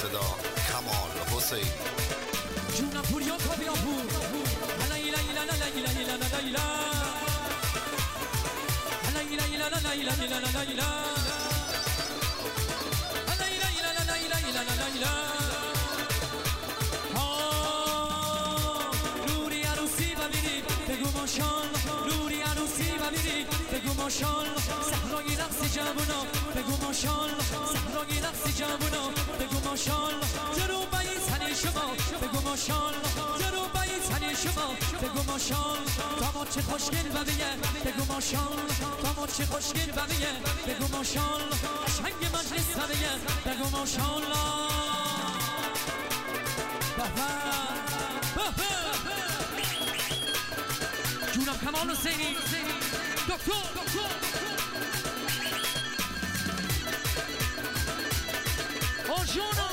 صدا کمال حسین. جونم پوریا کابیا پور لیلا لیلا لیلا لیلا لیلا لیلا لیلا لیلا لیلا لیلا لیلا نوری عروسی ببینید بگو ماشالله، نوری عروسی ببینید بگو ماشالله، صحرای رقص جوونا بگو ماشالله، صحرای رقص جوونا بگو ماشالله، جروبای تنی شما بگو ماشالله، جروبای تنی شما بگو ماشالله، داماد چه خوشگل ببیه بگو ماشالله، داماد چه خوشگل ببیه بگو ماشالله، قشنگ مجلس ببیه بگو ماشالله. جونم کمال حسینی دکتر آرژانا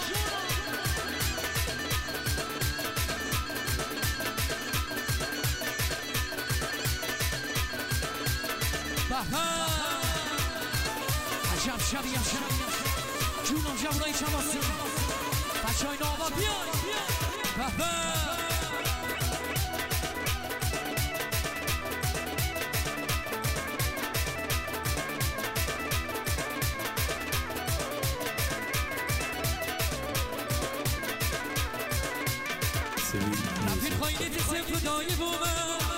عجب شبیه جونم جورای چماسی بچه های نابا بیای رفیق خواهی تیسه فدایی بومه،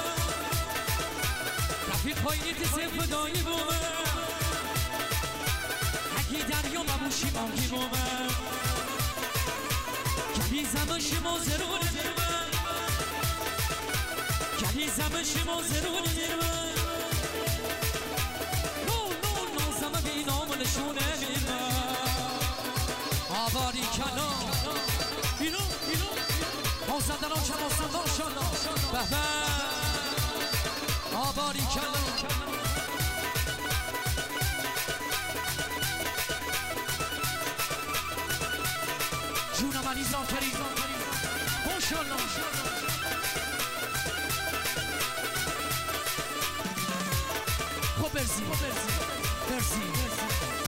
رفیق خواهی تیسه فدایی بومه، اگه دریا مبوشی مانگی بومه، گلی زمش مازرون دیرمه، گلی زمش مازرون دیرمه، نو نازمه بی نام نشونه دیرمه، آباری کلام اینو آزادن ها چماسن ماشالله به آباری کلام جونم علی زاکری ماشالله خب برزی